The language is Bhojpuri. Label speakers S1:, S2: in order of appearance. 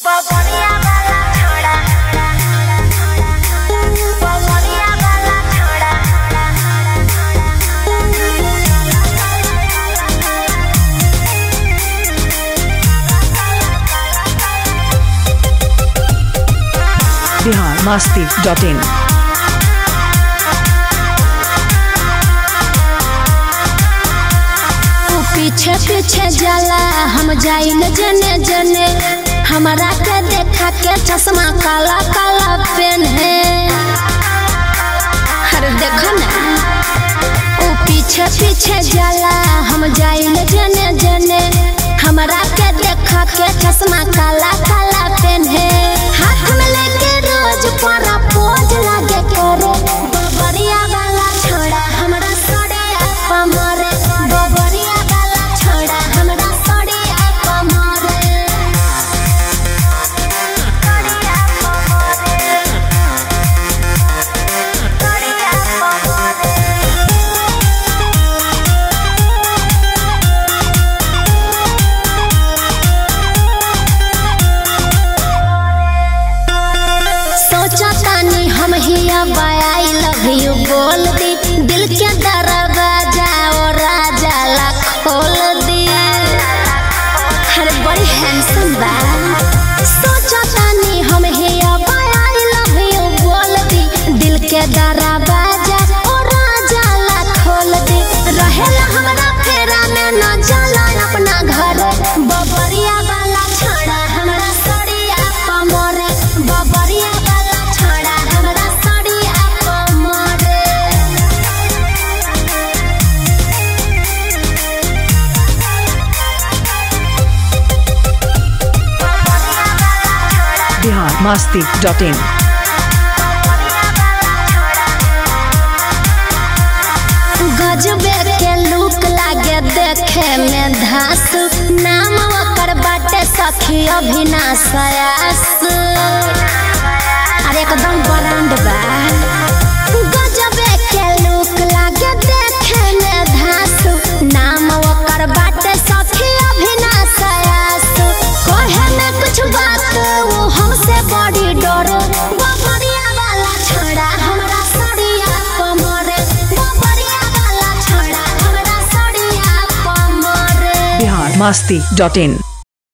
S1: biharmasti.in
S2: पीछे पीछे जाला हम जाई न जने जने हमारा के देखा के चश्मा काला काला पेन है। अरे देखो ना ओ पीछे पीछे जाला हम जाई न जने जने हमारा के देखा के चश्मा काला काला पेन है। हाथ में लेके रोज पारा पोज लागे करे बबरिया वाला छोड़ा हमरा सड़े आपा मारे बबरिया वाला छोड़ा हमरा सड़े आपा मारे सड़े आपा मारे सड़े आपा मारे। सोचा तानी हम हिया आई लव यू बोल दी दिल के दरवाजा और राजा ला खोल दी। अरे बड़ी हैंडसम बा सोचा तानी हम हिया आई लव यू बोल दी दिल के दरवाजा और राजा ला खोल दी। रहेला हमरा फेरा में न जाला अपना घर बबरिया वाला छोड़ा हमरा सड़िया पमरे बबरिया वाला छोड़ा हमरा सड़िया पमरे।
S1: biharmasti.in
S2: गजबे के लुक लागे देखे में धासु नाम ओकर बाटे सखी अभिनाश आसु। अरे एकदम ब्रांड बा गजबे के लुक लागे देखे में धासु नाम ओकर बाटे सखी अभिनाश आसु। कहे में कुछ बात वो हमसे बड़ी डरे बबरिया वाला छोड़ा हमरा सड़िया पमरे बबरिया वाला छोड़ा हमरा सड़िया पमरे।
S1: biharmasti.in